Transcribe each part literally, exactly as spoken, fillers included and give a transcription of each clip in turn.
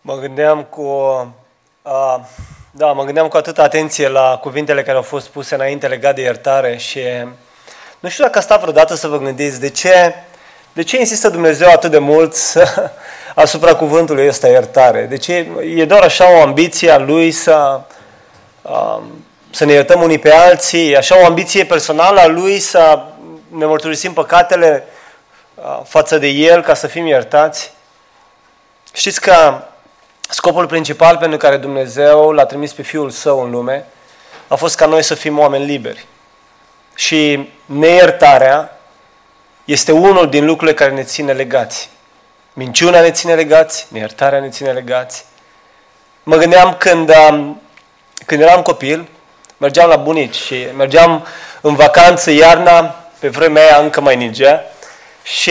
Mă gândeam cu, uh, da, mă gândeam cu atâta atenție la cuvintele care au fost puse înainte legate de iertare și nu știu dacă a stat vreodată să vă gândiți de ce, de ce insistă Dumnezeu atât de mult să, asupra cuvântului ăsta iertare. De ce e doar așa o ambiție a Lui să, uh, să ne iertăm unii pe alții, așa o ambiție personală a Lui să ne mărturisim păcatele uh, față de El ca să fim iertați. Știți că scopul principal pentru care Dumnezeu l-a trimis pe Fiul Său în lume a fost ca noi să fim oameni liberi. Și neiertarea este unul din lucrurile care ne ține legați. Minciuna ne ține legați, neiertarea ne ține legați. Mă gândeam când, când eram copil, mergeam la bunici și mergeam în vacanță iarna, pe vremea aia încă mai ningea, și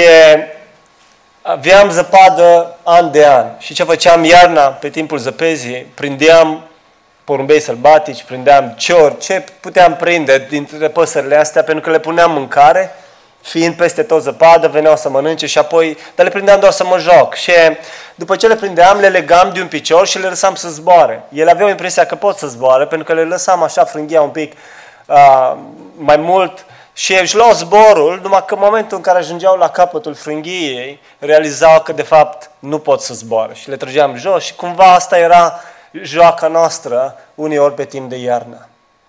aveam zăpadă an de an. Și ce făceam iarna, pe timpul zăpezii, prindeam porumbei sălbatici, prindeam ciori, ce puteam prinde dintre păsările astea, pentru că le puneam mâncare, fiind peste tot zăpadă, veneau să mănânce și apoi, dar le prindeam doar să mă joc. Și după ce le prindeam, le legam de un picior și le lăsam să zboare. Ele aveau impresia că pot să zboare, pentru că le lăsam așa, frânghia un pic uh, mai mult, și își luau zborul, numai că în momentul în care ajungeau la capătul frânghiei, realizau că de fapt nu pot să zboare și le trăgeam jos și cumva asta era joaca noastră uneori pe timp de iarnă.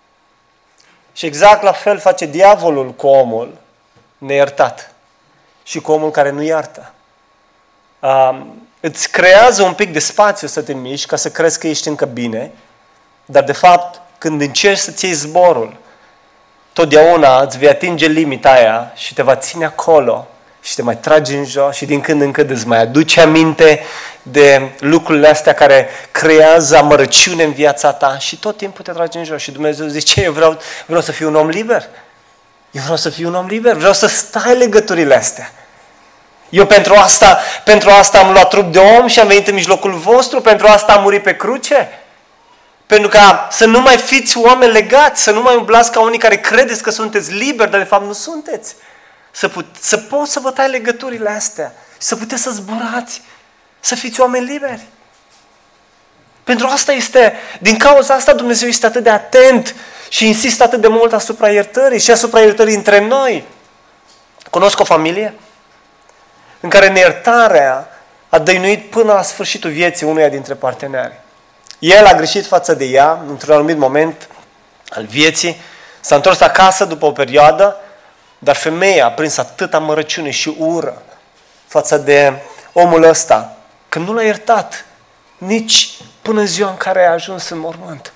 Și exact la fel face diavolul cu omul neiertat și cu omul care nu iartă. Um, îți creează un pic de spațiu să te miști ca să crezi că ești încă bine, dar de fapt când încerci să-ți iei zborul, totdeauna îți vei atinge limita aia și te va ține acolo și te mai trage în jos și din când în când îți mai aduce aminte de lucrurile astea care creează amărăciune în viața ta și tot timpul te trage în jos. Și Dumnezeu zice, eu vreau, vreau să fiu un om liber. Eu vreau să fiu un om liber. Vreau să stai legăturile astea. Eu pentru asta, pentru asta am luat trup de om și am venit în mijlocul vostru. Pentru asta am murit pe cruce. Pentru ca să nu mai fiți oameni legați, să nu mai umblați ca unii care credeți că sunteți liberi, dar de fapt nu sunteți. Să, put, să poți să vă tai legăturile astea, să puteți să zburați, să fiți oameni liberi. Pentru asta este, din cauza asta Dumnezeu este atât de atent și insistă atât de mult asupra iertării și asupra iertării între noi. Cunosc o familie în care neiertarea a dăinuit până la sfârșitul vieții unuia dintre parteneri. El a greșit față de ea într-un anumit moment al vieții, s-a întors acasă după o perioadă, dar femeia a prins atâta amărăciune și ură față de omul ăsta, că nu l-a iertat nici până în ziua în care a ajuns în mormânt.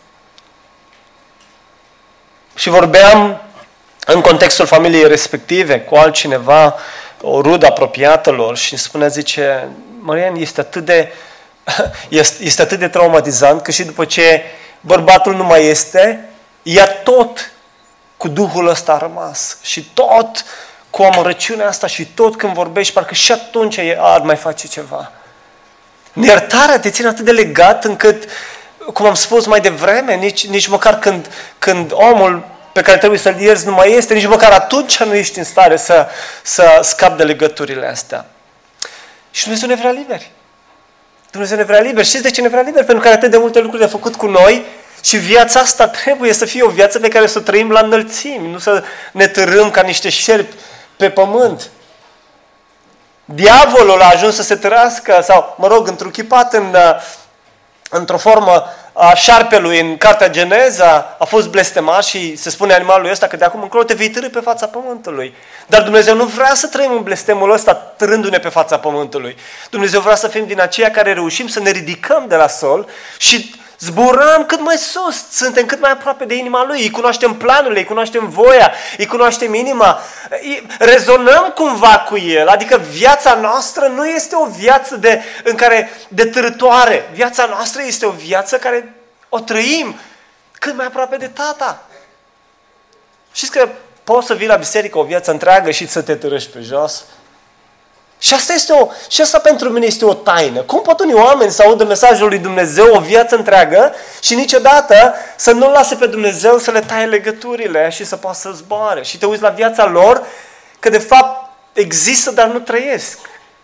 Și vorbeam în contextul familiei respective cu altcineva, o rudă apropiată lor, și îmi spunea, zice, Marian, este atât de Este, este atât de traumatizant că și după ce bărbatul nu mai este, ea tot cu duhul ăsta a rămas și tot cu amărăciunea asta și tot când vorbești, parcă și atunci ar mai face ceva. Neiertarea te ține atât de legat încât, cum am spus mai devreme, nici, nici măcar când, când omul pe care trebuie să-l ierți nu mai este, nici măcar atunci nu ești în stare să, să scapi de legăturile astea. Și Dumnezeu ne vrea liberi. Dumnezeu ne vrea liber. Știți de ce ne vrea liber? Pentru că are atât de multe lucruri de făcut cu noi și viața asta trebuie să fie o viață pe care să o trăim la înălțimi, nu să ne târâm ca niște șerpi pe pământ. Diavolul a ajuns să se târască, sau, mă rog, întruchipat în, într-o formă a șarpelui în cartea Geneza, a fost blestemat și se spune animalului ăsta că de acum încolo te vei târî pe fața pământului. Dar Dumnezeu nu vrea să trăim în blestemul ăsta târându-ne pe fața pământului. Dumnezeu vrea să fim din aceia care reușim să ne ridicăm de la sol și zburăm cât mai sus, suntem cât mai aproape de inima Lui, îi cunoaștem planurile, îi cunoaștem voia, îi cunoaștem inima, rezonăm cumva cu El, adică viața noastră nu este o viață de, în care, de târătoare, viața noastră este o viață care o trăim cât mai aproape de Tata. Știți că poți să vii la biserică o viață întreagă și să te târăști pe jos? Și asta, este o, și asta pentru mine este o taină. Cum pot unii oameni să audă mesajul lui Dumnezeu o viață întreagă și niciodată să nu lase pe Dumnezeu să le taie legăturile și să poată să zboare? Și te uiți la viața lor că de fapt există, dar nu trăiesc.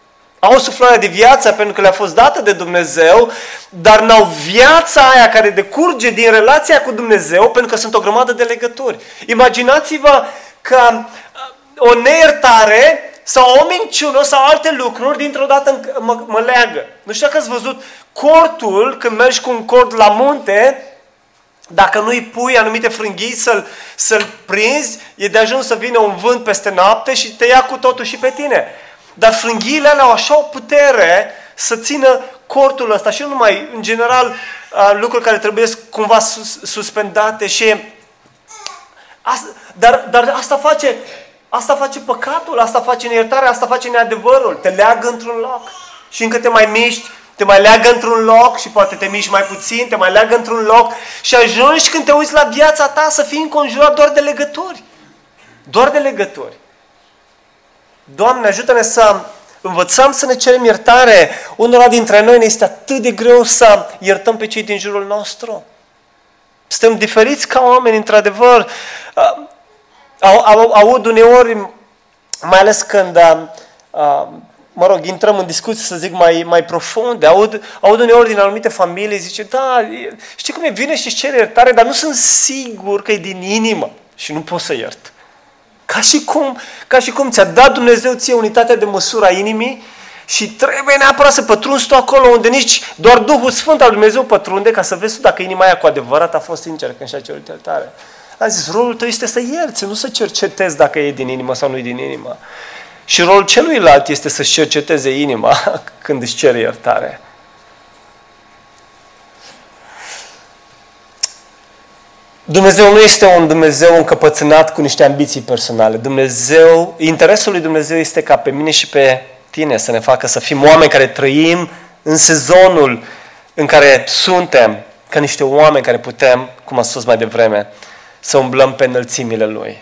Au suflarea de viață pentru că le-a fost dată de Dumnezeu, dar n-au viața aia care decurge din relația cu Dumnezeu pentru că sunt o grămadă de legături. Imaginați-vă că o neiertare sau o minciună sau alte lucruri dintr-o dată mă, mă leagă. Nu știu dacă ați văzut cortul, când mergi cu un cort la munte, dacă nu-i pui anumite frânghii să-l, să-l prinzi, e de ajuns să vină un vânt peste noapte și te ia cu totul și pe tine. Dar frânghiile alea au așa o putere să țină cortul ăsta și nu numai, în general, lucruri care trebuie cumva sus, suspendate și... Asta, dar, dar asta face... Asta face păcatul, asta face neiertarea, asta face neadevărul. Te leagă într-un loc. Și încă te mai miști, te mai leagă într-un loc și poate te miști mai puțin, te mai leagă într-un loc și ajungi când te uiți la viața ta să fii înconjurat doar de legături. Doar de legături. Doamne, ajută-ne să învățăm să ne cerem iertare. Unora dintre noi ne este atât de greu să iertăm pe cei din jurul nostru. Suntem diferiți ca oameni, într-adevăr. Aud uneori, mai ales când, mă rog, intrăm în discuții, să zic, mai, mai profunde, aud, aud uneori din anumite familii, zice, da, știi cum e, vine și își cere iertare, dar nu sunt sigur că e din inimă și nu pot să iert. Ca și cum, ca și cum ți-a dat Dumnezeu ție unitatea de măsură a inimii și trebuie neapărat să pătrunzi tu acolo unde nici doar Duhul Sfânt al Dumnezeu pătrunde ca să vezi tu dacă inima aia cu adevărat a fost sinceră când și-a cerut iertare. Am zis, rolul tău este să ierți, nu să cercetezi dacă e din inimă sau nu e din inimă. Și rolul celuilalt este să-și cerceteze inima când își cere iertare. Dumnezeu nu este un Dumnezeu încăpățânat cu niște ambiții personale. Dumnezeu, interesul lui Dumnezeu este ca pe mine și pe tine să ne facă să fim oameni care trăim în sezonul în care suntem, ca niște oameni care putem, cum am spus mai devreme, să umblăm pe înălțimile Lui.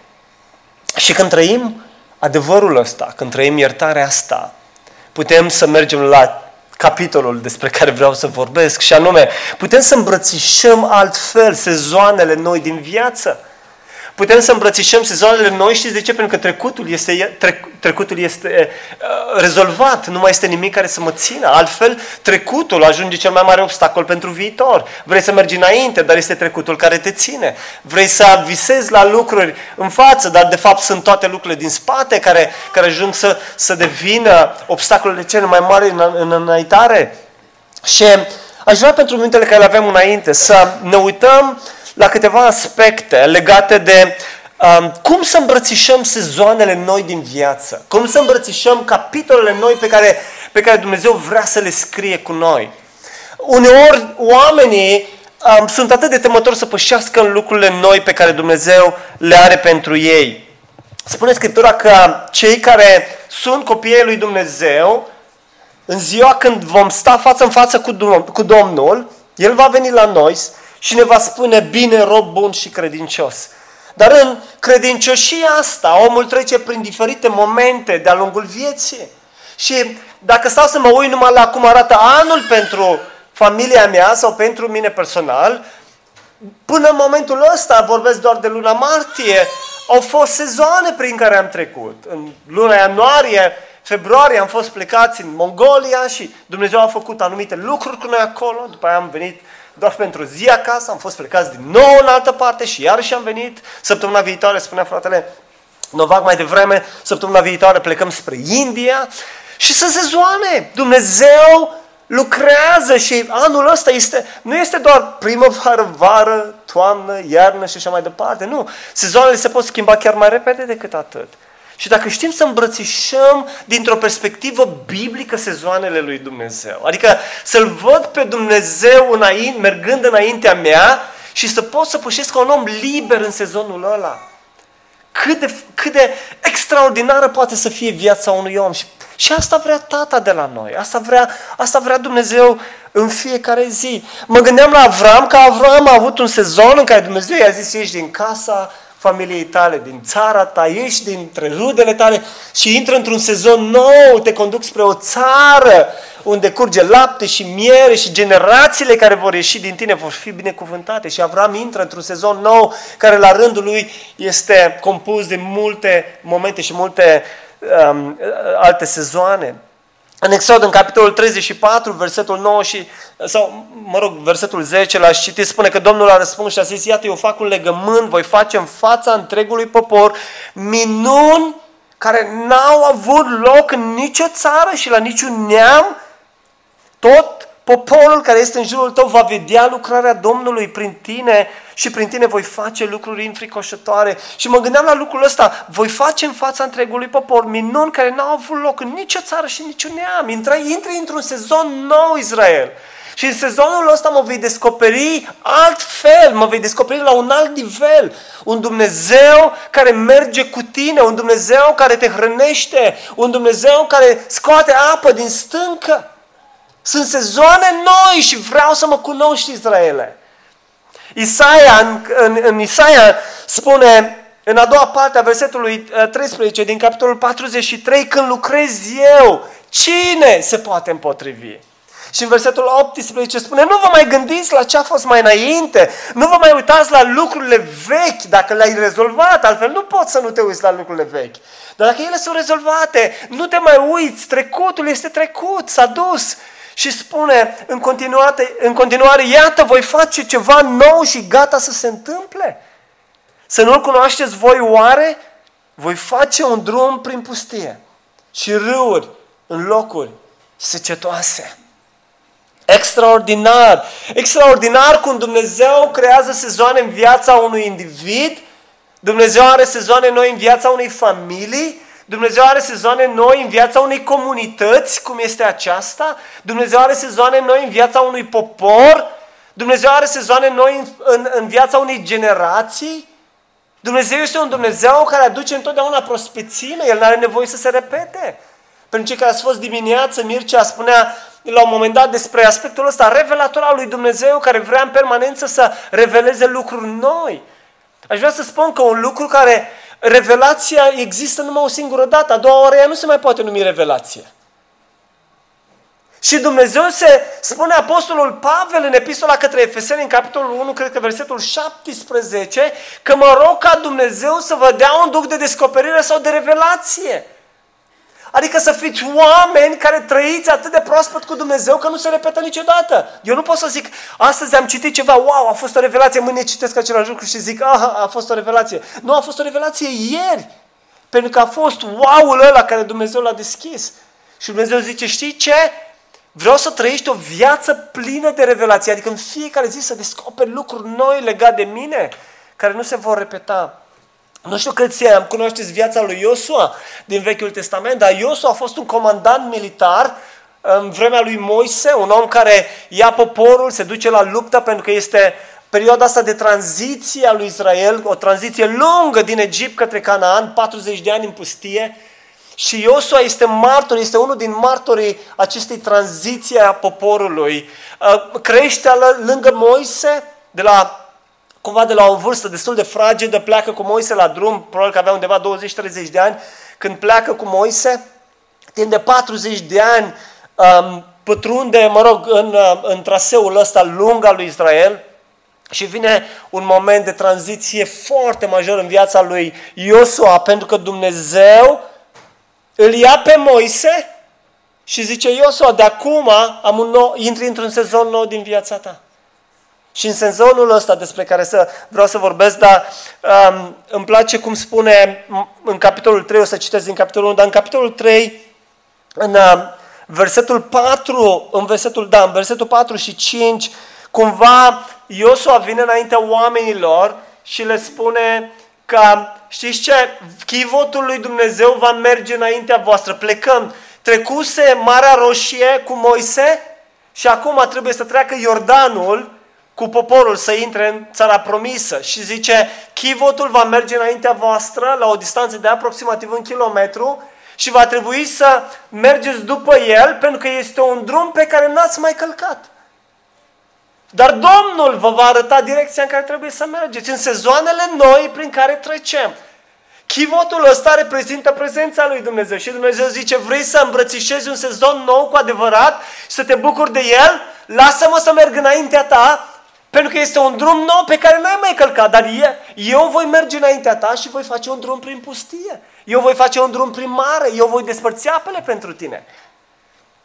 Și când trăim adevărul ăsta, când trăim iertarea asta, putem să mergem la capitolul despre care vreau să vorbesc și anume, putem să îmbrățișăm altfel sezoanele noi din viață. Putem să îmbrățișăm sezoanele noi, știți de ce? Pentru că trecutul este, trec, trecutul este uh, rezolvat, nu mai este nimic care să mă țină. Altfel, trecutul ajunge cel mai mare obstacol pentru viitor. Vrei să mergi înainte, dar este trecutul care te ține. Vrei să visezi la lucruri în față, dar de fapt sunt toate lucrurile din spate care, care ajung să, să devină obstacolele cele mai mari în, în înaintare. Și aș vrea pentru minutele care le avem înainte să ne uităm la câteva aspecte legate de um, cum să îmbrățișăm sezoanele noi din viață, cum să îmbrățișăm capitolele noi pe care, pe care Dumnezeu vrea să le scrie cu noi. Uneori oamenii um, sunt atât de temători să pășească în lucrurile noi pe care Dumnezeu le are pentru ei. Spune Scriptura că cei care sunt copiii lui Dumnezeu, în ziua când vom sta față în față cu, cu Domnul, El va veni la noi și ne va spune, bine, rob bun și credincios. Dar în credincioșia asta, omul trece prin diferite momente de-a lungul vieții. Și dacă stau să mă uit numai la cum arată anul pentru familia mea sau pentru mine personal, până în momentul ăsta, vorbesc doar de luna martie, au fost sezoane prin care am trecut. În luna ianuarie, februarie am fost plecați în Mongolia și Dumnezeu a făcut anumite lucruri cu noi acolo, după aia am venit doar pentru zi acasă, am fost plecați din nou în altă parte și iarăși am venit. Săptămâna viitoare, spunea fratele Novac mai devreme, săptămâna viitoare plecăm spre India și sunt sezoane. Dumnezeu lucrează și anul ăsta este, nu este doar primăvară, vară, toamnă, iarnă și așa mai departe. Nu, sezoanele se pot schimba chiar mai repede decât atât. Și dacă știm să îmbrățișăm dintr-o perspectivă biblică sezoanele lui Dumnezeu, adică să-L văd pe Dumnezeu înainte, mergând înaintea mea și să pot să pășesc ca un om liber în sezonul ăla. Cât de, cât de extraordinară poate să fie viața unui om. Și, și asta vrea Tata de la noi, asta vrea, asta vrea Dumnezeu în fiecare zi. Mă gândeam la Avram, că Avram a avut un sezon în care Dumnezeu i-a zis, ieși din casa familiei tale, din țara ta, ieși dintre rudele tale și intră într-un sezon nou, te conduc spre o țară unde curge lapte și miere și generațiile care vor ieși din tine vor fi binecuvântate. Și Avram intră într-un sezon nou care la rândul lui este compus de multe momente și multe um, alte sezoane. În Exod, în capitolul treizeci și patru, versetul nouă și, sau, mă rog, versetul zece, l-aș citi, spune că Domnul a răspuns și a zis, iată, eu fac un legământ, voi face în fața întregului popor minuni care n-au avut loc în nicio țară și la niciun neam. Tot poporul care este în jurul tău va vedea lucrarea Domnului prin tine și prin tine voi face lucruri înfricoșătoare. Și mă gândeam la lucrul ăsta, voi face în fața întregului popor minuni care n-au avut loc în nicio țară și niciun neam. Intri, intri într-un sezon nou, Israel. Și în sezonul ăsta mă vei descoperi altfel, mă vei descoperi la un alt nivel. Un Dumnezeu care merge cu tine, un Dumnezeu care te hrănește, un Dumnezeu care scoate apă din stâncă. Sunt sezoane noi și vreau să mă cunoști, Israele. Isaia, în, în, în Isaia spune, în a doua parte a versetului treisprezece din capitolul patruzeci și trei, când lucrez eu, cine se poate împotrivi? Și în versetul optsprezece spune, nu vă mai gândiți la ce a fost mai înainte, nu vă mai uitați la lucrurile vechi, dacă le-ai rezolvat, altfel nu poți să nu te uiți la lucrurile vechi. Dar dacă ele sunt rezolvate, nu te mai uiți, trecutul este trecut, s-a dus. Și spune în continuare, în continuare, iată, voi face ceva nou și gata să se întâmple. Să nu-L cunoașteți voi oare? Voi face un drum prin pustie și râuri în locuri secetoase. Extraordinar! Extraordinar cum Dumnezeu creează sezoane în viața unui individ, Dumnezeu are sezoane noi în viața unei familii, Dumnezeu are sezoane noi în viața unei comunități, cum este aceasta, Dumnezeu are sezoane noi în viața unui popor, Dumnezeu are sezoane noi în, în, în viața unei generații. Dumnezeu este un Dumnezeu care aduce întotdeauna prospețime, El nu are nevoie să se repete. Pentru cei care ați fost dimineață, Mircea spunea la un moment dat despre aspectul ăsta revelator al lui Dumnezeu, care vrea în permanență să reveleze lucruri noi. Aș vrea să spun că un lucru care, revelația există numai o singură dată, a doua oară ea nu se mai poate numi revelație. Și Dumnezeu se spune Apostolul Pavel în epistola către Efeseni, în capitolul unu, cred că versetul șaptesprezece, că mă rog ca Dumnezeu să vă dea un duc de descoperire sau de revelație. Adică să fiți oameni care trăiți atât de proaspăt cu Dumnezeu că nu se repetă niciodată. Eu nu pot să zic, astăzi am citit ceva, wow, a fost o revelație, mâine citesc același lucru și zic, aha, a fost o revelație. Nu, a fost o revelație ieri. Pentru că a fost wow-ul ăla care Dumnezeu l-a deschis. Și Dumnezeu zice, știi ce? Vreau să trăiești o viață plină de revelație. Adică în fiecare zi să descoperi lucruri noi legate de mine, care nu se vor repeta. Nu știu câți am cunoașteți viața lui Iosua din Vechiul Testament, dar Iosua a fost un comandant militar în vremea lui Moise, un om care ia poporul, se duce la luptă pentru că este perioada asta de tranziție a lui Israel, o tranziție lungă din Egipt către Canaan, patruzeci de ani în pustie. Și Iosua este martor, este unul din martorii acestei tranziții a poporului. Crește lângă Moise, de la cumva de la o vârstă destul de fragedă, pleacă cu Moise la drum, probabil că avea undeva douăzeci treizeci de ani, când pleacă cu Moise, timp de patruzeci de ani um, pătrunde, mă rog, în, în traseul ăsta lung al lui Israel și vine un moment de tranziție foarte major în viața lui Iosua, pentru că Dumnezeu îl ia pe Moise și zice, Iosua, de acum am un nou, intri într-un sezon nou din viața ta. Și în sezonul ăsta despre care să, vreau să vorbesc, dar um, îmi place cum spune în capitolul trei, o să citesc din capitolul unu, dar în capitolul trei, în uh, versetul patru, în versetul, da, în versetul patru și cinci, cumva Iosua vine înaintea oamenilor și le spune că, știți ce, chivotul lui Dumnezeu va merge înaintea voastră, plecăm, trecuse Marea Roșie cu Moise și acum trebuie să treacă Iordanul cu poporul să intre în țara promisă. Și zice, chivotul va merge înaintea voastră la o distanță de aproximativ un kilometru și va trebui să mergeți după el pentru că este un drum pe care n-ați mai călcat. Dar Domnul vă va arăta direcția în care trebuie să mergeți, în sezoanele noi prin care trecem. Chivotul ăsta reprezintă prezența lui Dumnezeu și Dumnezeu zice, vrei să îmbrățișezi un sezon nou cu adevărat și să te bucuri de el? Lasă-mă să merg înaintea ta, pentru că este un drum nou pe care n-ai mai călcat, dar eu voi merge înaintea ta și voi face un drum prin pustie. Eu voi face un drum prin mare, eu voi despărți apele pentru tine.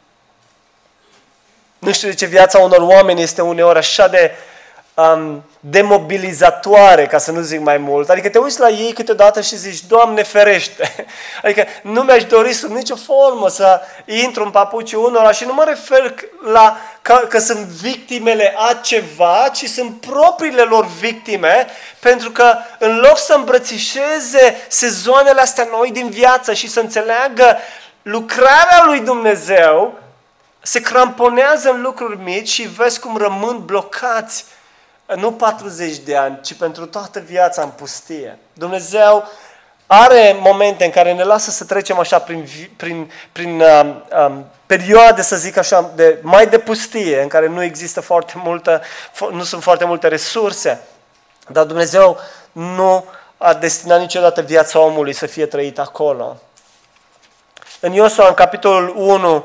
Nu știu de ce viața unor oameni este uneori așa de um, demobilizatoare, ca să nu zic mai mult. Adică te uiți la ei câteodată și zici, Doamne ferește. Adică nu mi-aș dori sub nicio formă să intru în papucii unora și nu mă refer la că, că sunt victimele a ceva, ci sunt propriile lor victime, pentru că în loc să îmbrățișeze sezoanele astea noi din viață și să înțeleagă lucrarea lui Dumnezeu, se cramponează în lucruri mici și vezi cum rămân blocați, nu patruzeci de ani, ci pentru toată viața în pustie. Dumnezeu are momente în care ne lasă să trecem așa prin, prin, prin um, um, perioade, să zic așa, de, mai de pustie, în care nu există foarte multă, nu sunt foarte multe resurse. Dar Dumnezeu nu a destinat niciodată viața omului să fie trăită acolo. În Iosua, în capitolul unu,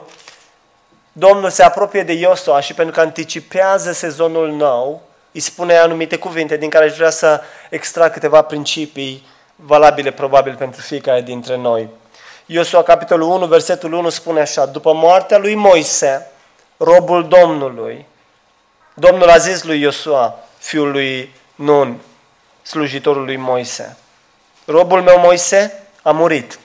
Domnul se apropie de Iosua și pentru că anticipează sezonul nou, îi spune anumite cuvinte din care aș vrea să extrag câteva principii valabile probabil pentru fiecare dintre noi. Iosua, capitolul unu, versetul unu spune așa: după moartea lui Moise, robul Domnului, Domnul a zis lui Iosua, fiul lui Nun, slujitorul lui Moise: robul meu Moise a murit.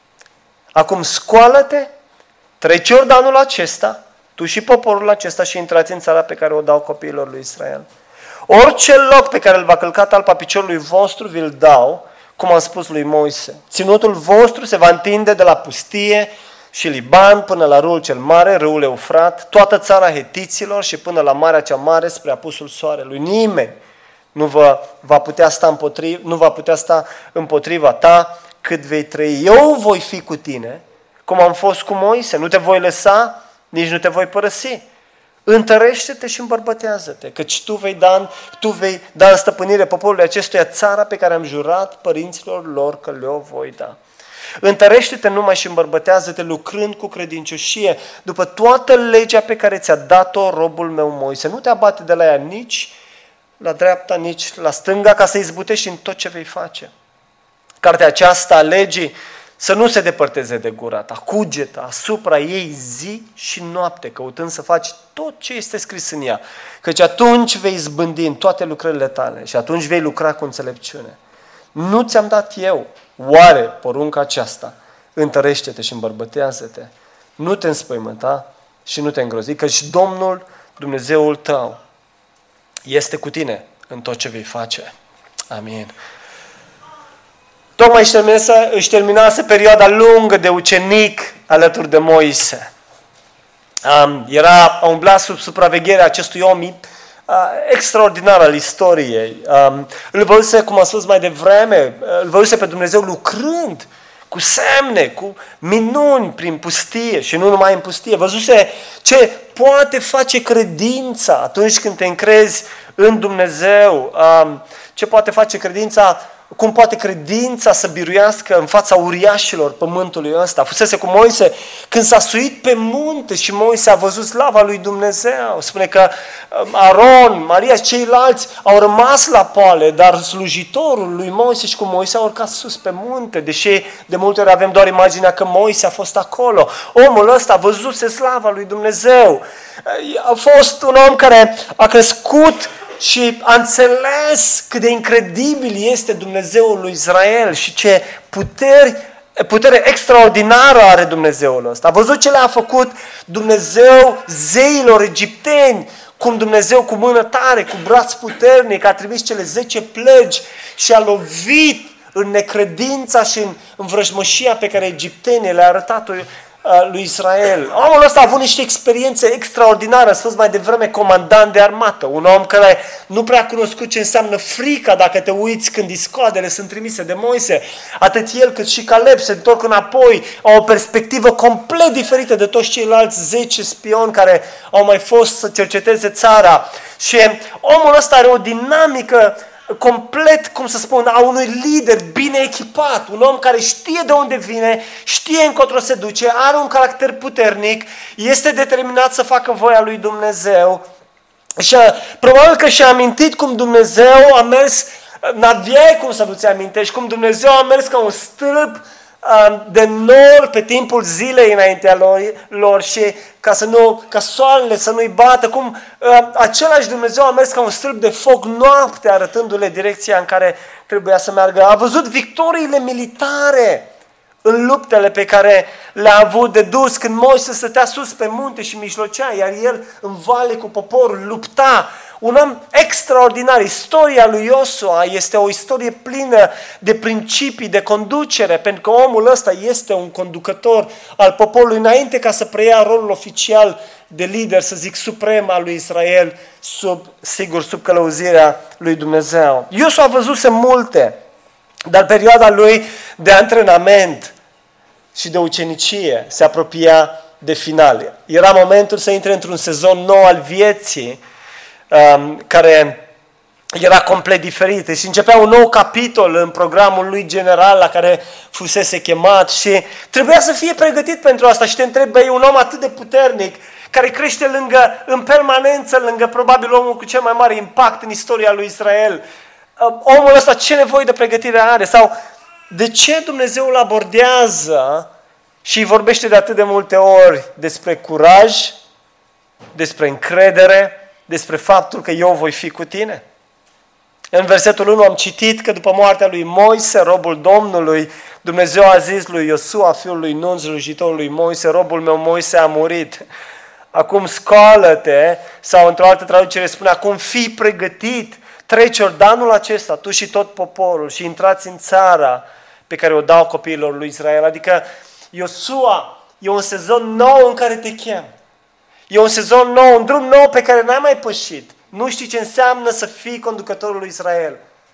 Acum scoală-te, treci Iordanul acesta, tu și poporul acesta, și intrați în țara pe care o dau copiilor lui Israel. Orice loc pe care îl va călca talpa piciorului vostru, vi-l dau, cum am spus lui Moise. Ținutul vostru se va întinde de la pustie și Liban până la râul cel mare, râul Eufrat, toată țara hetiților și până la marea cea mare spre apusul soarelui. Nimeni nu vă va putea sta împotriva, nu va putea sta împotriva ta cât vei trăi. Eu voi fi cu tine, cum am fost cu Moise. Nu te voi lăsa, nici nu te voi părăsi. Întărește-te și îmbărbătează-te, căci tu vei da, tu vei da în stăpânire poporului acestuia țara pe care am jurat părinților lor că le-o voi da. Întărește-te numai și îmbărbătează-te lucrând cu credincioșie după toată legea pe care ți-a dat-o robul meu Moise. Nu te abate de la ea nici la dreapta, nici la stânga, ca să izbutești în tot ce vei face. Cartea aceasta a legii să nu se depărteze de gura ta, cugetă asupra ei zi și noapte, căutând să faci tot ce este scris în ea, căci atunci vei izbândi în toate lucrările tale și atunci vei lucra cu înțelepciune. Nu ți-am dat eu, oare, porunca aceasta? Întărește-te și îmbărbătează-te, nu te înspăimânta și nu te îngrozi, căci Domnul, Dumnezeul tău, este cu tine în tot ce vei face. Amin. Tocmai își terminase, își terminase perioada lungă de ucenic alături de Moise. Um, era, a umblat sub supravegherea acestui om uh, extraordinar al istoriei. Um, îl văzuse, cum am spus mai devreme, îl văzuse pe Dumnezeu lucrând cu semne, cu minuni prin pustie și nu numai în pustie. Văzuse ce poate face credința atunci când te încrezi în Dumnezeu, um, ce poate face credința, cum poate credința să biruiască în fața uriașilor pământului ăsta. Fusese cu Moise când s-a suit pe munte și Moise a văzut slava lui Dumnezeu. Spune că Aron, Maria și ceilalți au rămas la poale, dar slujitorul lui Moise și cu Moise a urcat sus pe munte, deși de multe ori avem doar imaginea că Moise a fost acolo. Omul ăsta a văzut slava lui Dumnezeu. A fost un om care a crescut și a înțeles cât de incredibil este Dumnezeul lui Israel și ce puteri, putere extraordinară are Dumnezeul ăsta. A văzut ce le-a făcut Dumnezeu zeilor egipteni, cum Dumnezeu cu mână tare, cu braț puternic a trimis cele zece plăgi și a lovit în necredința și în învrăjmășia pe care egiptenii le-a arătat-o lui Israel. Omul ăsta a avut niște experiențe extraordinare, a spus mai devreme comandant de armată, un om care nu prea a cunoscut ce înseamnă frica dacă te uiți când iscoadele sunt trimise de Moise. Atât el cât și Caleb se întorc înapoi, au o perspectivă complet diferită de toți ceilalți zece spioni care au mai fost să cerceteze țara. Și omul ăsta are o dinamică complet, cum să spun, a unui lider bine echipat, un om care știe de unde vine, știe încotro se duce, are un caracter puternic, este determinat să facă voia lui Dumnezeu. Și probabil că și-a amintit cum Dumnezeu a mers, n-aveai cum să nu-ți amintești, cum Dumnezeu a mers ca un stâlp de nor pe timpul zilei înaintea lor, lor și ca, să nu, ca soarele să nu-i bată, cum uh, același Dumnezeu a mers ca un stâlp de foc noapte, arătându-le direcția în care trebuia să meargă. A văzut victoriile militare în luptele pe care le-a avut de dus, când Moise stătea sus pe munte și mijlocea, iar el în vale cu poporul lupta. Un om extraordinar. Istoria lui Iosua este o istorie plină de principii, de conducere, pentru că omul ăsta este un conducător al poporului înainte ca să preia rolul oficial de lider, să zic, suprem al lui Israel, sub, sigur, sub călăuzirea lui Dumnezeu. Iosua a văzuse multe, dar perioada lui de antrenament și de ucenicie se apropia de final. Era momentul să intre într-un sezon nou al vieții, um, care era complet diferit. Și începea un nou capitol în programul lui general la care fusese chemat și trebuia să fie pregătit pentru asta. Și te întreb, băi, un om atât de puternic, care crește lângă, în permanență lângă probabil omul cu cel mai mare impact în istoria lui Israel, omul ăsta ce nevoie de pregătire are? Sau de ce Dumnezeu îl abordează și îi vorbește de atât de multe ori despre curaj, despre încredere, despre faptul că eu voi fi cu tine? În versetul unu am citit că după moartea lui Moise, robul Domnului, Dumnezeu a zis lui Iosua, fiul lui Nun, slujitorul lui Moise, robul meu Moise a murit. Acum scoală-te, sau într-o altă traducere spune, acum fii pregătit, treci Iordanul acesta, tu și tot poporul, și intrați în țara pe care o dau copiilor lui Israel. Adică Iosua, e un sezon nou în care te chem. E un sezon nou, un drum nou pe care n-ai mai pășit. Nu știi ce înseamnă să fii conducătorul lui Israel.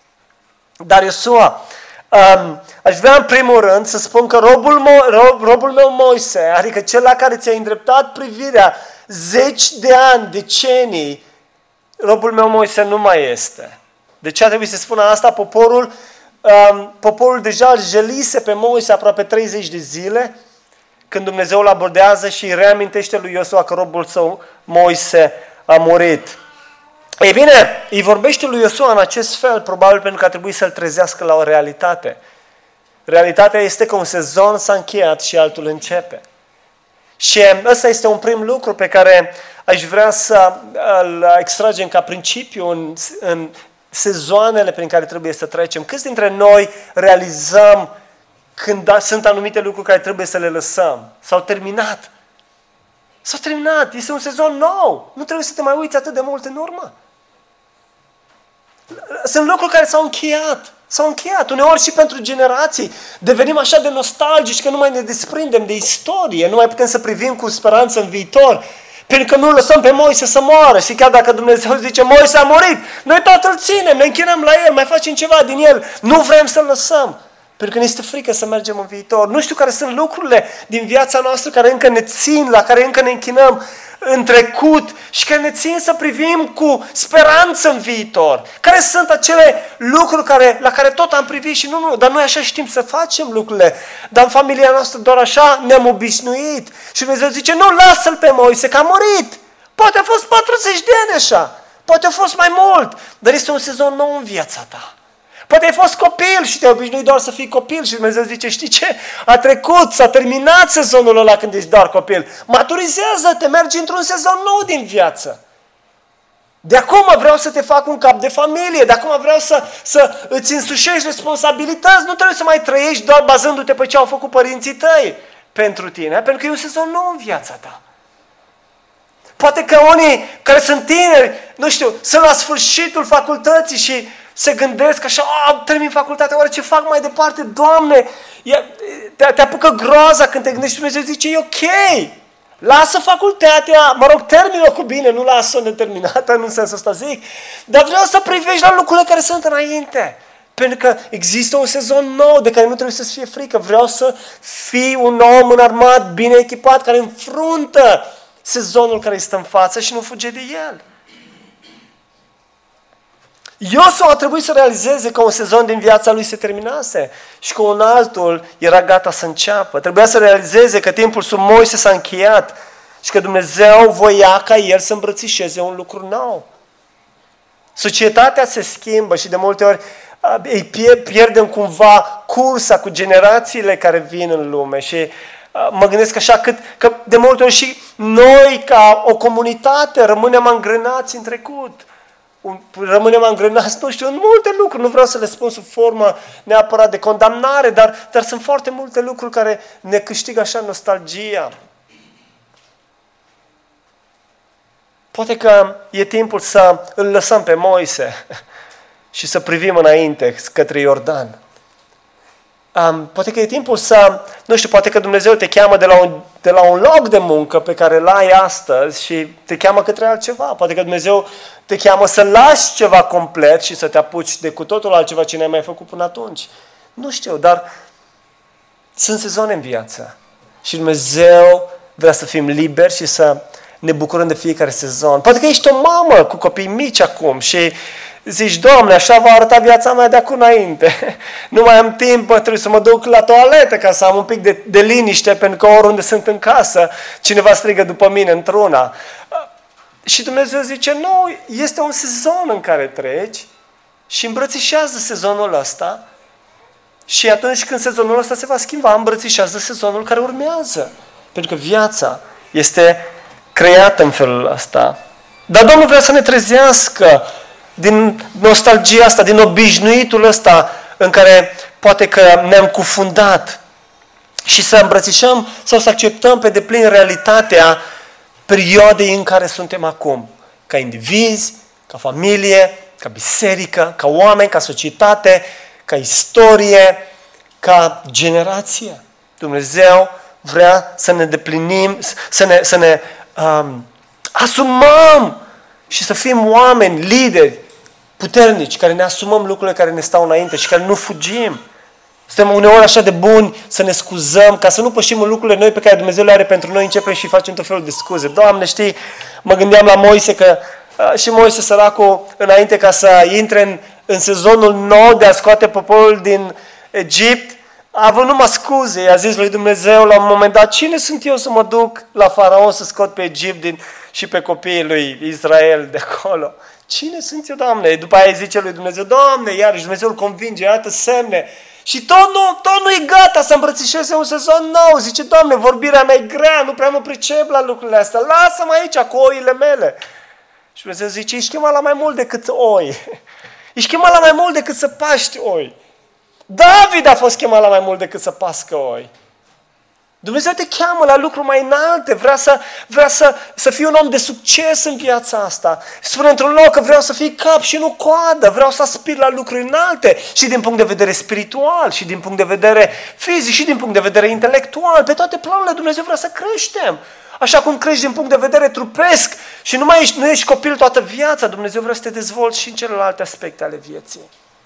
Dar Iosua, um, aș vrea în primul rând să spun că robul, Mo- rob, robul meu Moise, adică cel la care ți-a îndreptat privirea zeci de ani, decenii, robul meu Moise nu mai este. De ce a trebuit să spună asta? Poporul, um, poporul deja îl jelise pe Moise aproape treizeci de zile, când Dumnezeu îl abordează și îi reamintește lui Iosua că robul său Moise a murit. Ei bine, îi vorbește lui Iosua în acest fel, probabil pentru că a trebuit să-l trezească la o realitate. Realitatea este că un sezon s-a încheiat și altul începe. Și ăsta este un prim lucru pe care aș vrea să îl extragem ca principiu în, în sezoanele prin care trebuie să trecem. Câți dintre noi realizăm când sunt anumite lucruri care trebuie să le lăsăm? S-au terminat. S-au terminat. Este un sezon nou. Nu trebuie să te mai uiți atât de mult în urmă. Sunt lucruri care s-au încheiat. S-au încheiat. Uneori și pentru generații. Devenim așa de nostalgici că nu mai ne desprindem de istorie. Nu mai putem să privim cu speranță în viitor. Pentru că nu lăsăm pe Moise să moară. Și chiar dacă Dumnezeu zice, Moise a murit, noi tot îl ținem, ne închinăm la el, mai facem ceva din el. Nu vrem să-l lăsăm. Pentru că ne este frică să mergem în viitor. Nu știu care sunt lucrurile din viața noastră care încă ne țin, la care încă ne închinăm în trecut și care ne țin să privim cu speranță în viitor. Care sunt acele lucruri care, la care tot am privit și nu, nu, dar noi așa știm să facem lucrurile. Dar în familia noastră doar așa ne-am obișnuit. Și Dumnezeu zice, nu, lasă-l pe Moise, că a murit. Poate a fost patruzeci de ani așa, poate a fost mai mult, dar este un sezon nou în viața ta. Poate ai fost copil și te-ai obișnuit doar să fii copil și Dumnezeu zice, știi ce? A trecut, s-a terminat sezonul ăla când ești doar copil. Maturizează-te, mergi într-un sezon nou din viață. De acum vreau să te fac un cap de familie, de acum vreau să, să îți însușești responsabilități, nu trebuie să mai trăiești doar bazându-te pe ce au făcut părinții tăi pentru tine, pentru că e un sezon nou în viața ta. Poate că unii care sunt tineri, nu știu, sunt la sfârșitul facultății și se gândesc așa, a, termin facultatea, oare ce fac mai departe? Doamne, te, te apucă groaza când te gândești, Dumnezeu zice, e ok, lasă facultatea, mă rog, termină cu bine, nu lasă-o neterminată, nu în sensul ăsta zic, dar vreau să privești la lucrurile care sunt înainte. Pentru că există un sezon nou de care nu trebuie să-ți fie frică. Vreau să fii un om înarmat, bine echipat, care înfruntă sezonul care stă în față și nu fuge de el. Iosua a trebuit să realizeze că un sezon din viața lui se terminase și că un altul era gata să înceapă. Trebuia să realizeze că timpul sub Moise s-a încheiat și că Dumnezeu voia ca el să îmbrățișeze un lucru nou. Societatea se schimbă și de multe ori îi pierdem cumva cursa cu generațiile care vin în lume și mă gândesc așa cât, că de multe ori și noi ca o comunitate rămânem angrenați în trecut. Rămânem angrenați, nu știu, în multe lucruri. Nu vreau să le spun sub formă neapărat de condamnare, dar, dar sunt foarte multe lucruri care ne câștigă așa nostalgia. Poate că e timpul să îl lăsăm pe Moise și să privim înainte către Iordan. Um, poate că e timpul să, nu știu, poate că Dumnezeu te cheamă de la, un, de la un loc de muncă pe care îl ai astăzi și te cheamă către altceva. Poate că Dumnezeu te cheamă să lași ceva complet și să te apuci de cu totul altceva ce n-ai mai făcut până atunci. Nu știu, dar sunt sezoane în viață și Dumnezeu vrea să fim liberi și să ne bucurăm de fiecare sezon. Poate că ești o mamă cu copii mici acum și zici, Doamne, așa va arăta viața mea de acum înainte. Nu mai am timp, trebuie să mă duc la toaletă ca să am un pic de, de liniște, pentru că oriunde sunt în casă, cineva strigă după mine într-una. Și Dumnezeu zice, nu, este un sezon în care treci și îmbrățișează sezonul ăsta și atunci când sezonul ăsta se va schimba, îmbrățișează sezonul care urmează. Pentru că viața este creată în felul ăsta. Dar Domnul vrea să ne trezească din nostalgia asta, din obișnuitul ăsta în care poate că ne-am cufundat și să îmbrățișăm sau să acceptăm pe deplin realitatea perioadei în care suntem acum. Ca indivizi, ca familie, ca biserică, ca oameni, ca societate, ca istorie, ca generație. Dumnezeu vrea să ne deplinim, să ne, să ne um, asumăm și să fim oameni, lideri, puternici, care ne asumăm lucrurile care ne stau înainte și care nu fugim. Suntem uneori așa de buni să ne scuzăm, ca să nu pășim în lucrurile noi pe care Dumnezeu le are pentru noi, începem și facem tot felul de scuze. Doamne, știi, mă gândeam la Moise că uh, și Moise săracul, înainte ca să intre în, în sezonul nou de a scoate poporul din Egipt, a avut numai scuze. I-a zis lui Dumnezeu la un moment dat, cine sunt eu să mă duc la Faraon să scot pe Egipt din, și pe copiii lui Israel de acolo? Cine sunt eu, Doamne? După aia zice lui Dumnezeu, Doamne, iarăși Dumnezeu îl convinge, iată semne. Și tot nu, tot nu e gata să îmbrățișeze un sezon nou. Zice, Doamne, vorbirea mea e grea, nu prea mă pricep la lucrurile astea. Lasă-mă aici cu oile mele. Și Dumnezeu zice, ești chemat la mai mult decât oi. Ești chemat la mai mult decât să paști oi. David a fost chemat la mai mult decât să pască oi. Dumnezeu te cheamă la lucruri mai înalte, vrea să, vrea să, să fii un om de succes în viața asta. Spune într-un loc că vreau să fii cap și nu coadă, vreau să aspir la lucruri înalte și din punct de vedere spiritual, și din punct de vedere fizic, și din punct de vedere intelectual. Pe toate planurile Dumnezeu vrea să creștem. Așa cum crești din punct de vedere trupesc și nu mai ești, nu ești copil toată viața, Dumnezeu vrea să te dezvolți și în celelalte aspecte ale vieții.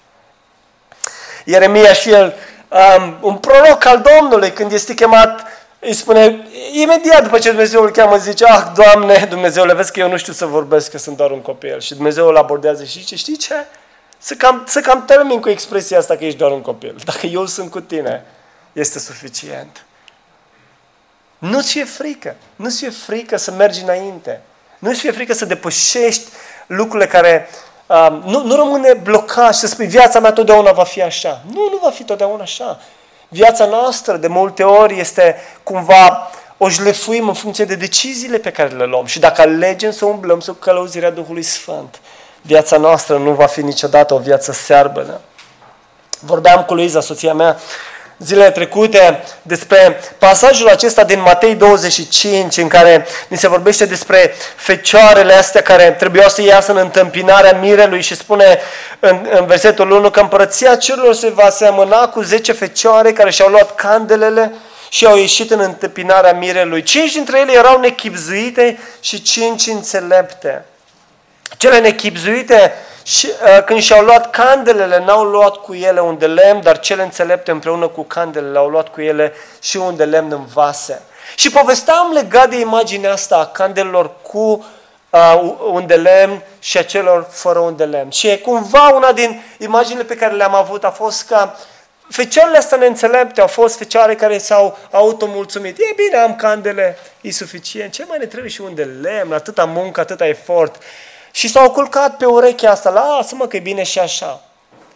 Ieremia și el, um, un proroc al Domnului, când este chemat, îi spune, imediat după ce Dumnezeu îl cheamă, zice, ah, Doamne, Dumnezeule, vezi că eu nu știu să vorbesc, că sunt doar un copil. Și Dumnezeu îl abordează și zice, știi ce? Să cam, să cam termin cu expresia asta că ești doar un copil. Dacă eu sunt cu tine, este suficient. Nu-ți fie frică. Nu-ți fie frică să mergi înainte. Nu-ți fie frică să depășești lucrurile care... Uh, nu, nu rămâne blocat și să spui, viața mea totdeauna va fi așa. Nu, nu va fi totdeauna așa. Viața noastră de multe ori este cumva o șlefuim în funcție de deciziile pe care le luăm. Și dacă alegem să umblăm sub călăuzirea Duhului Sfânt, viața noastră nu va fi niciodată o viață searbănă. Vorbeam cu Luiza, soția mea, zilele trecute despre pasajul acesta din Matei douăzeci și cinci, în care ni se vorbește despre fecioarele astea care trebuiau să iasă în întâmpinarea mirelui și spune în, în versetul unu că împărăția cerurilor se va asemăna cu zece fecioare care și-au luat candelele și au ieșit în întâmpinarea mirelui. Cinci dintre ele erau nechibzuite și cinci înțelepte. Cele nechibzuite, și, uh, când și-au luat candelele, n-au luat cu ele un de lemn, dar cele înțelepte împreună cu candelele au luat cu ele și un de lemn în vase. Și povesteam legat de imaginea asta a candelelor cu uh, un de lemn și a celor fără un de lemn. Și cumva una din imaginile pe care le-am avut a fost că fecioarele astea neînțelepte au fost fecioare care s-au automulțumit. E bine, am candele, e suficient. Ce mai ne trebuie și un de lemn, atâta muncă, atâta efort. Și s-au culcat pe urechea asta, lasă-mă că e bine și așa.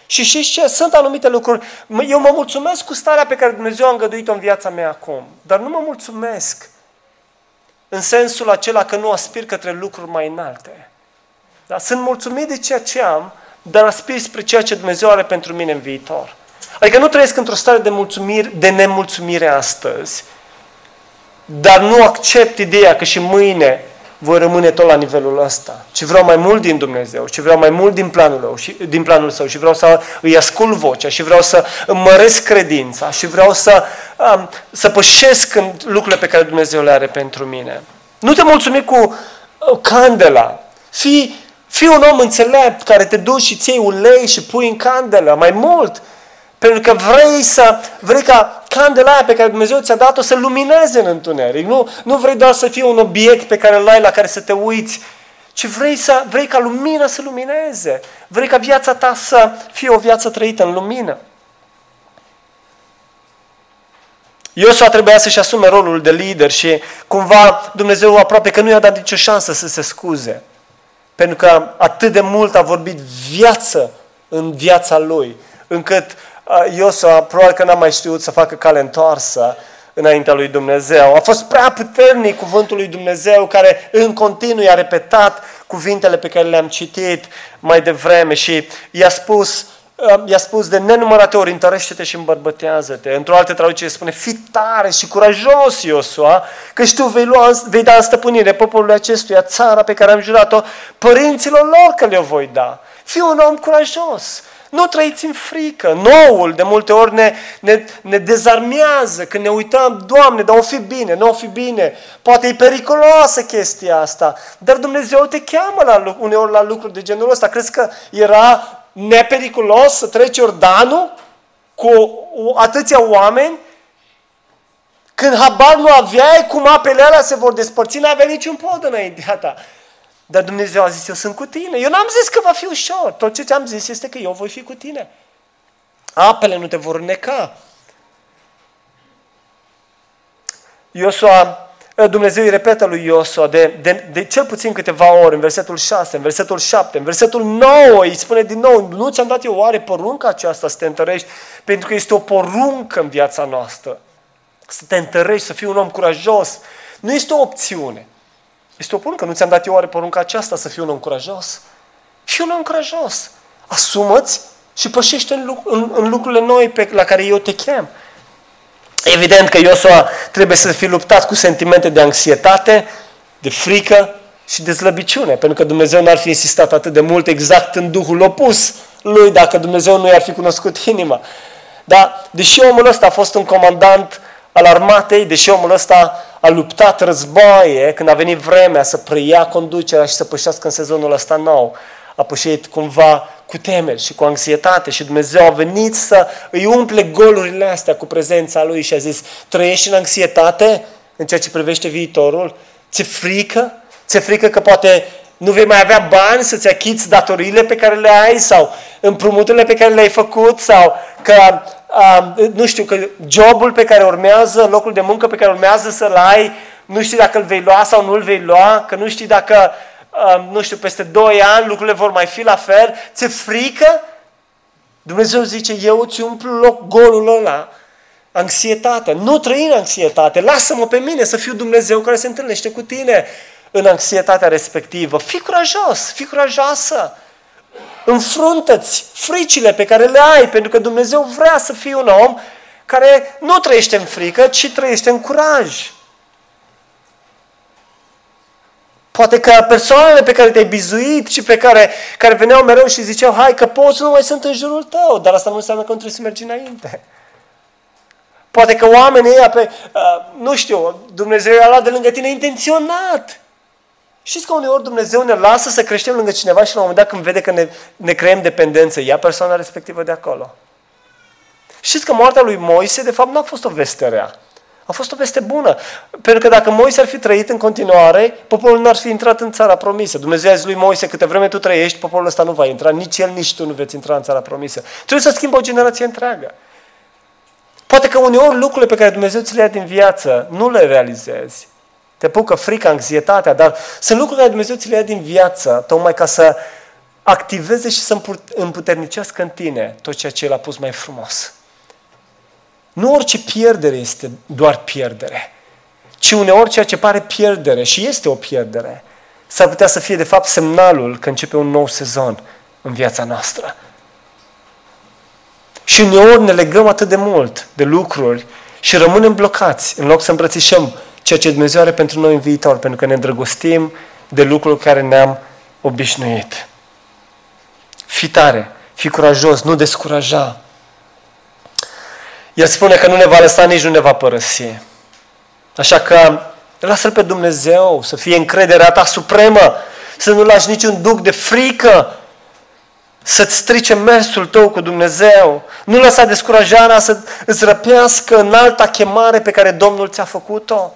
Și știți ce? Sunt anumite lucruri. Eu mă mulțumesc cu starea pe care Dumnezeu a îngăduit-o în viața mea acum. Dar nu mă mulțumesc în sensul acela că nu aspir către lucruri mai înalte. Da? Sunt mulțumit de ceea ce am, dar aspir spre ceea ce Dumnezeu are pentru mine în viitor. Adică nu trăiesc într-o stare de, mulțumire, de nemulțumire astăzi, dar nu accept ideea că și mâine voi rămâne tot la nivelul ăsta. Ci vreau mai mult din Dumnezeu, și vreau mai mult din planul, meu, și, din planul Său, și vreau să îi ascult vocea, și vreau să măresc credința, și vreau să, um, să pășesc în lucrurile pe care Dumnezeu le are pentru mine. Nu te mulțumi cu uh, candela. Fii, fii un om înțelept care te duci și ții ulei și pui în candelă mai mult. Pentru că vrei, să, vrei ca candela aia pe care Dumnezeu ți-a dat-o să lumineze în întuneric. Nu, nu vrei doar să fie un obiect pe care îl ai, la care să te uiți, ci vrei, să, vrei ca lumina să lumineze. Vrei ca viața ta să fie o viață trăită în lumină. Iosua trebuia să-și asume rolul de lider și cumva Dumnezeu aproape că nu i-a dat nicio șansă să se scuze. Pentru că atât de mult a vorbit viață în viața lui, încât Iosua probabil că n-a mai știut să facă cale întoarsă înaintea lui Dumnezeu. A fost prea puternic cuvântul lui Dumnezeu care în continuu i-a repetat cuvintele pe care le-am citit mai devreme și i-a spus, i-a spus de nenumărate ori, întărește-te și îmbărbătează-te. Într-o altă traducere spune, fii tare și curajos, Iosua, că și tu vei, lua, vei da în stăpânire poporului acestuia țara pe care am jurat-o părinților lor că le-o voi da. Fii un om curajos. Nu trăiți în frică. Noul de multe ori ne, ne, ne dezarmează când ne uităm, Doamne, dar o fi bine, nu o fi bine. Poate e periculoasă chestia asta, dar Dumnezeu te cheamă la, uneori la lucruri de genul ăsta. Crezi că era nepericulos să treci Iordanul cu atâția oameni când habar nu aveai cum apele alea se vor despărți, n-avea niciun pod înaintea ta. Dar Dumnezeu a zis, eu sunt cu tine. Eu n-am zis că va fi ușor. Tot ce ți-am zis este că eu voi fi cu tine. Apele nu te vor înneca. Iosua, Dumnezeu îi repetă lui Iosua de, de, de cel puțin câteva ori, în versetul șase, în versetul șapte, în versetul nouă, îi spune din nou, nu ți-am dat eu oare porunca aceasta să te întărești? Pentru că este o poruncă în viața noastră. Să te întărești, să fii un om curajos. Nu este o opțiune. Este o poruncă. Nu ți-am dat eu oare porunca aceasta să fii un om curajos? Fii un om curajos. Asumă-ți și pășește în, în, în lucrurile noi pe, la care eu te chem. Evident că Iosua trebuie să fie luptat cu sentimente de anxietate, de frică și de slăbiciune. Pentru că Dumnezeu n-ar fi insistat atât de mult exact în duhul opus lui dacă Dumnezeu nu i-ar fi cunoscut inima. Dar deși omul ăsta a fost un comandant al armatei, deși omul ăsta a luptat războaie, când a venit vremea să preia conducerea și să pășească în sezonul ăsta nou, a pășit cumva cu temeri și cu anxietate și Dumnezeu a venit să îi umple golurile astea cu prezența Lui și a zis, trăiești în anxietate în ceea ce privește viitorul? Ți-e frică? Ți-e frică că poate nu vei mai avea bani să-ți achiți datoriile pe care le ai sau împrumuturile pe care le-ai făcut sau că Uh, nu știu, că jobul pe care urmează, locul de muncă pe care urmează să-l ai, nu știi dacă îl vei lua sau nu îl vei lua, că nu știi dacă, uh, nu știu, peste doi ani lucrurile vor mai fi la fel, ți-e frică? Dumnezeu zice, eu îți umplu loc golul ăla, anxietate. Nu trăi în anxietate, lasă-mă pe mine să fiu Dumnezeu care se întâlnește cu tine în anxietatea respectivă. Fii curajos, fii curajoasă. Înfruntă-ți fricile pe care le ai, pentru că Dumnezeu vrea să fii un om care nu trăiește în frică, ci trăiește în curaj. Poate că persoanele pe care te-ai bizuit și pe care, care veneau mereu și ziceau, hai că poți, nu mai sunt în jurul tău, dar asta nu înseamnă că nu trebuie să mergi înainte. Poate că oamenii ăia pe, uh, nu știu, Dumnezeu i-a luat de lângă tine intenționat. Știți că uneori Dumnezeu ne lasă să creștem lângă cineva și la un moment dat când vede că ne, ne creăm dependență, ia persoana respectivă de acolo. Știți că moartea lui Moise, de fapt, nu a fost o veste rea. A fost o veste bună. Pentru că dacă Moise ar fi trăit în continuare, poporul nu ar fi intrat în țara promisă. Dumnezeu a zis lui Moise, câte vreme tu trăiești, poporul ăsta nu va intra. Nici el, nici tu nu veți intra în țara promisă. Trebuie să schimbi o generație întreagă. Poate că uneori lucrurile pe care Dumnezeu ți le ia din viață nu le realizezi. Te pucă frica, anxietatea, dar sunt lucruri care Dumnezeu ți le ia din viață, tocmai ca să activeze și să împuternicească în tine tot ceea ce El a pus mai frumos. Nu orice pierdere este doar pierdere, ci uneori ceea ce pare pierdere, și este o pierdere, s-ar putea să fie de fapt semnalul că începe un nou sezon în viața noastră. Și uneori ne legăm atât de mult de lucruri și rămânem blocați în loc să îmbrățișăm ceea ce Dumnezeu are pentru noi în viitor, pentru că ne îndrăgostim de lucruri care ne-am obișnuit. Fii tare, fii curajos, nu descuraja. El spune că nu ne va lăsa, nici nu ne va părăsi. Așa că lasă-L pe Dumnezeu să fie încrederea ta supremă, să nu lași niciun duc de frică să-ți strice mersul tău cu Dumnezeu. Nu lăsa descurajarea să îți răpească în alta chemare pe care Domnul ți-a făcut-o.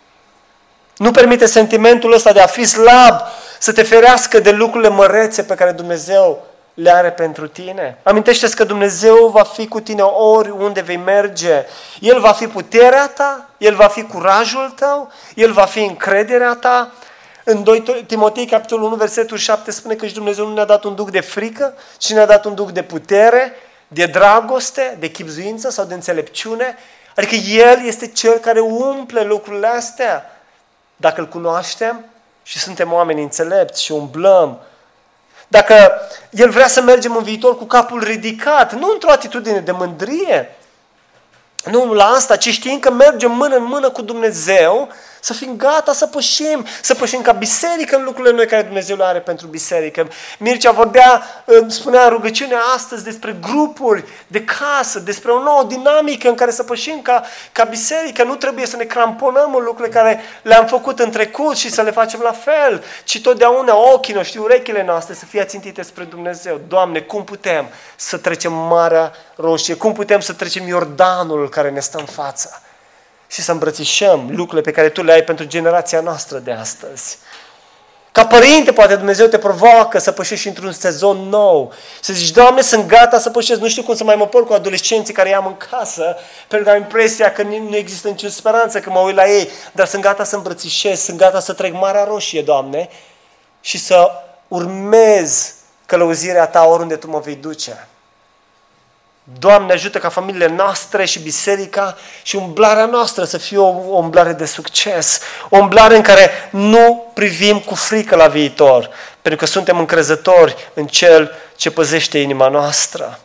Nu permite sentimentul ăsta de a fi slab să te ferească de lucrurile mărețe pe care Dumnezeu le are pentru tine. Amintește-ți că Dumnezeu va fi cu tine oriunde vei merge. El va fi puterea ta, El va fi curajul tău, El va fi încrederea ta. În doi Timotei, capitolul unu, versetul șapte, spune că și Dumnezeu nu ne-a dat un duc de frică, ci ne-a dat un duc de putere, de dragoste, de chibzuință sau de înțelepciune. Adică El este Cel care umple lucrurile astea. Dacă Îl cunoaștem și suntem oameni înțelepți și umblăm, dacă El vrea să mergem în viitor cu capul ridicat, nu într-o atitudine de mândrie, nu la asta, ci știind că mergem mână în mână cu Dumnezeu, să fim gata să pășim, să pășim ca biserică în lucrurile noi care Dumnezeu le are pentru biserică. Mircea vorbea, spunea în rugăciune astăzi despre grupuri de casă, despre o nouă dinamică în care să pășim ca, ca biserică. Nu trebuie să ne cramponăm în lucrurile care le-am făcut în trecut și să le facem la fel, ci totdeauna ochii noștri, urechile noastre să fie ațintite spre Dumnezeu. Doamne, cum putem să trecem Marea Roșie? Cum putem să trecem Iordanul care ne stă în față? Și să îmbrățișăm lucrurile pe care Tu le ai pentru generația noastră de astăzi. Ca părinte, poate Dumnezeu te provoacă să pășești într-un sezon nou. Să zici, Doamne, sunt gata să pășesc, nu știu cum să mai mă porc cu adolescenții care i-am în casă, pentru că am impresia că nu există nicio speranță că mă uit la ei, dar sunt gata să îmbrățișez, sunt gata să trec Marea Roșie, Doamne, și să urmez călăuzirea Ta oriunde Tu mă vei duce. Doamne, ajută ca familiile noastre și biserica și umblarea noastră să fie o, o umblare de succes. O umblare în care nu privim cu frică la viitor, pentru că suntem încrezători în Cel ce păzește inima noastră.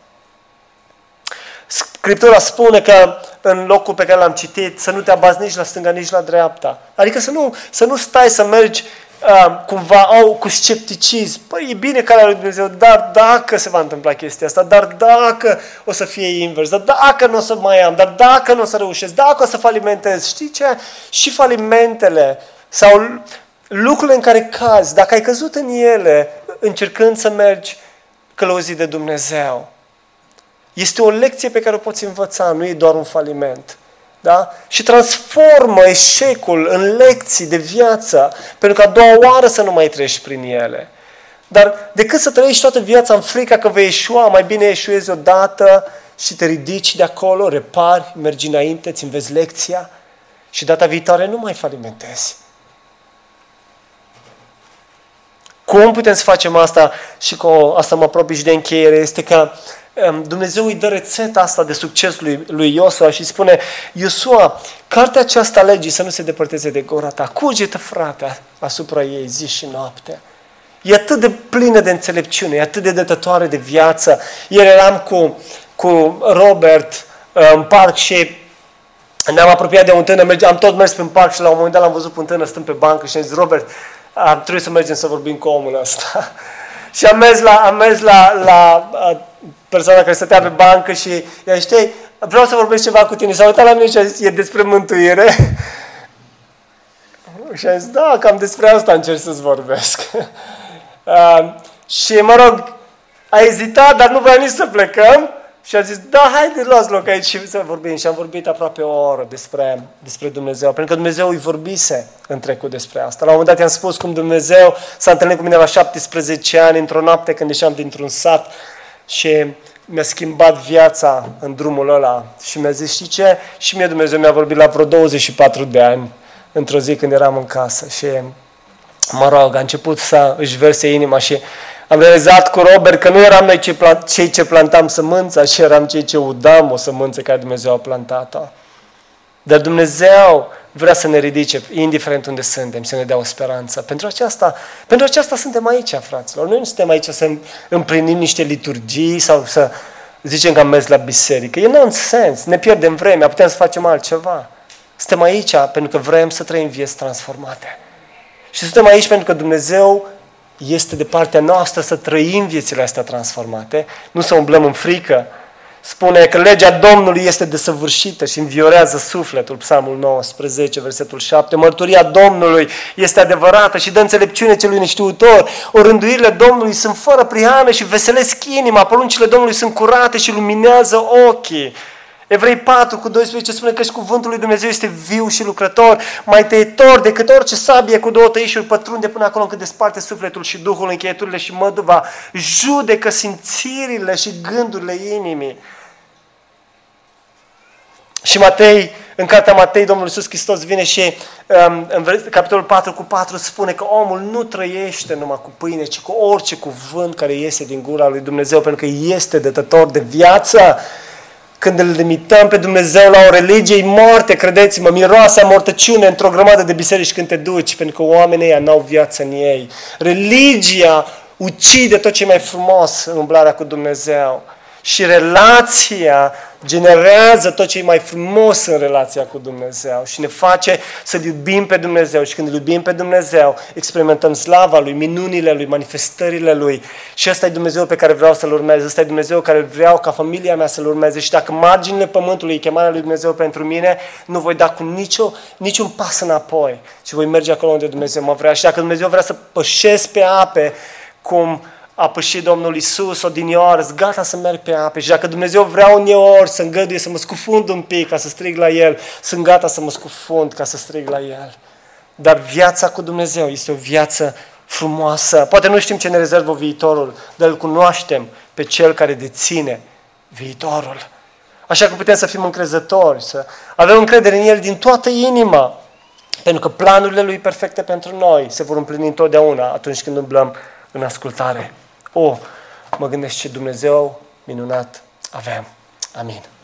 Scriptura spune că în locul pe care l-am citit, să nu te abazi nici la stânga, nici la dreapta. Adică să nu, să nu stai să mergi Uh, cumva au cu scepticism. Păi e bine calea lui Dumnezeu, dar dacă se va întâmpla chestia asta, dar dacă o să fie invers, dar dacă nu o să mai am, dar dacă nu o să reușesc, dacă o să falimentez, știi ce? Și falimentele sau lucrurile în care cazi, dacă ai căzut în ele, încercând să mergi călăuzit de Dumnezeu, este o lecție pe care o poți învăța, nu e doar un faliment. Da? Și transformă eșecul în lecții de viață, pentru că a doua oară să nu mai treci prin ele. Dar decât să trăiești toată viața în frica că vei eșua, mai bine eșuezi odată și te ridici de acolo, repari, mergi înainte, îți înveți lecția și data viitoare nu mai falimentezi. Cum putem să facem asta? Și cu asta mă apropii și de încheiere, este că Dumnezeu îi dă rețeta asta de succes lui, lui Iosua și spune, Iosua, cartea aceasta a legii să nu se depărteze de gura ta, cugetă, frate, asupra ei zi și noapte. E atât de plină de înțelepciune, e atât de dătătoare de viață. Ieri eram cu, cu Robert în parc și ne-am apropiat de un tânăr, am tot mers prin parc și la un moment dat l-am văzut pe un tânăr stând pe bancă și am zis, Robert, am trebuie să mergem să vorbim cu omul ăsta. Și am mers la, am mers la, la persoana care stătea pe bancă și ea știi, vreau să vorbesc ceva cu tine. S-a uitat la mine și a zis, e despre mântuire? Și am zis, da, cam despre asta încerc să-ți vorbesc. uh, și mă rog, a ezitat, dar nu voia nici să plecăm. Și a zis, da, haide, luați loc aici și să vorbim. Și am vorbit aproape o oră despre, despre Dumnezeu. Pentru că Dumnezeu îi vorbise în trecut despre asta. La un moment dat i-am spus cum Dumnezeu s-a întâlnit cu mine la șaptesprezece ani, într-o noapte când ieșeam dintr-un sat și mi-a schimbat viața în drumul ăla. Și mi-a zis, știi ce? Și mie Dumnezeu mi-a vorbit la vreo douăzeci și patru de ani, într-o zi când eram în casă. Și, mă rog, a început să își verse inima și Am realizat cu Robert că nu eram noi cei ce plantam sămânța, ci eram cei ce udam o sămânță care Dumnezeu a plantat-o. Dar Dumnezeu vrea să ne ridice, indiferent unde suntem, să ne dea o speranță. Pentru aceasta, pentru aceasta suntem aici, fraților. Noi nu suntem aici să împlinim niște liturgii sau să zicem că am mers la biserică. E nonsens, ne pierdem vremea, putem să facem altceva. Suntem aici pentru că vrem să trăim vieți transformate. Și suntem aici pentru că Dumnezeu este de partea noastră să trăim viețile astea transformate, nu să umblăm în frică. Spune că legea Domnului este desăvârșită și înviorează sufletul, Psalmul nouăsprezece, versetul șapte. Mărturia Domnului este adevărată și dă înțelepciune celui neștiutor. Orânduirile Domnului sunt fără prihană și veselesc inima. Poruncile Domnului sunt curate și luminează ochii. Evrei patru cu doisprezece spune că și cuvântul lui Dumnezeu este viu și lucrător, mai tăietor decât orice sabie cu două tăișuri, pătrunde până acolo încât desparte sufletul și duhul, încheieturile și măduva, judecă simțirile și gândurile inimii. Și Matei, în cartea Matei, Domnul Iisus Hristos vine și um, în capitolul patru cu patru spune că omul nu trăiește numai cu pâine, ci cu orice cuvânt care iese din gura lui Dumnezeu, pentru că este dătător de viață. Când îl limităm pe Dumnezeu la o religie, e moarte, credeți-mă, miroase a mortăciune într-o grămadă de biserici când te duci, pentru că oamenii ăia n-au viață în ei. Religia ucide tot ce e mai frumos în umblarea cu Dumnezeu. Și relația generează tot ce e mai frumos în relația cu Dumnezeu și ne face să-L iubim pe Dumnezeu. Și când îl iubim pe Dumnezeu, experimentăm slava Lui, minunile Lui, manifestările Lui. Și ăsta e Dumnezeu pe care vreau să-L urmez. Ăsta e Dumnezeu care vreau ca familia mea să-L urmeze. Și dacă marginile pământului e chemarea Lui Dumnezeu pentru mine, nu voi da cu nicio, niciun pas înapoi, ci voi merge acolo unde Dumnezeu mă vrea. Și dacă Dumnezeu vrea să pășesc pe ape, cum a pășit Domnul Iisus odinioară, sunt gata să merg pe ape. Și dacă Dumnezeu vrea uneori să îngăduie să mă scufund un pic ca să strig la El, sunt gata să mă scufund ca să strig la El. Dar viața cu Dumnezeu este o viață frumoasă. Poate nu știm ce ne rezervă viitorul, dar îl cunoaștem pe Cel care deține viitorul. Așa că putem să fim încrezători, să avem încredere în El din toată inima, pentru că planurile Lui perfecte pentru noi se vor împlini întotdeauna atunci când umblăm în ascultare. O, mă gândesc ce Dumnezeu minunat avem. Amin.